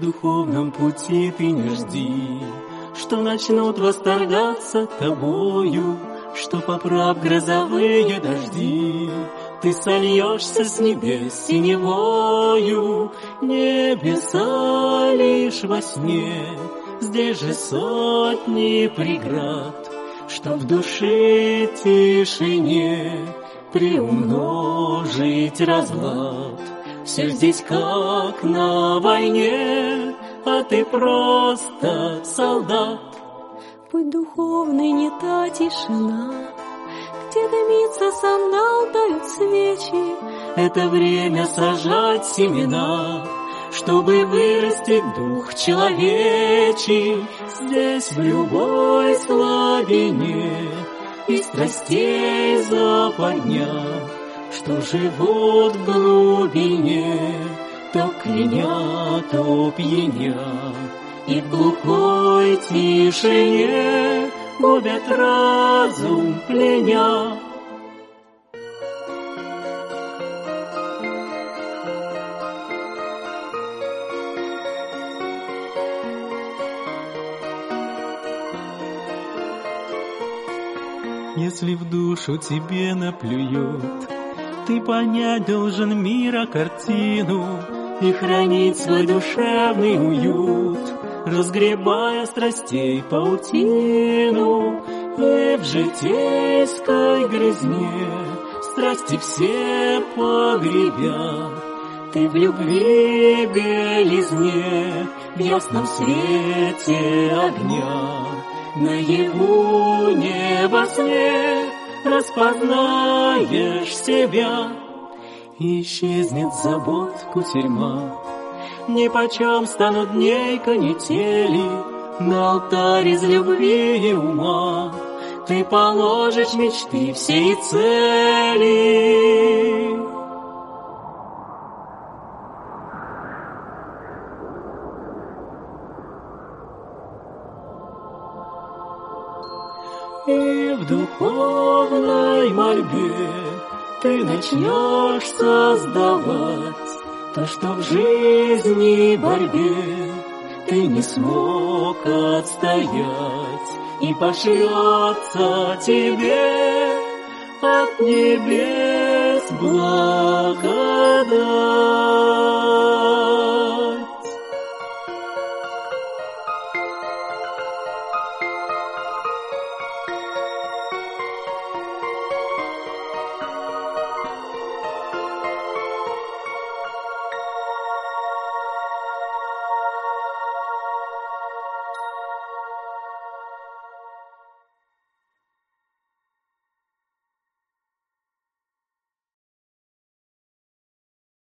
духовном пути ты не жди, что начнут восторгаться тобою, что поправ грозовые дожди. Ты сольешься с небес синевою, небеса лишь во сне. Здесь же сотни преград, что в душе тишине приумножить разлад. Все здесь как на войне, а ты просто солдат. Путь духовный не та тишина, где дымится сандал, тают свечи. Это время сажать семена, чтобы вырастить дух человечий. Здесь в любой слабине и страстей западня, что живут в глубине, то кляня, то пьяня, и в глухой тишине губят разум пленя. Если в душу тебе наплюют, ты понять должен мира картину и хранить свой душевный уют, разгребая страстей паутину. И в житейской грязне страсти все погребя, ты в любви белизне, в ясном свете огня, наяву не во сне распознаешь себя. И исчезнет забот кутерьма, нипочем станут дней канители. На алтарь из любви и ума ты положишь мечты все и цели. И в духовной мольбе ты начнешь создавать то, что в жизни борьбе ты не смог отстоять, и пошлется тебе от небес благодать.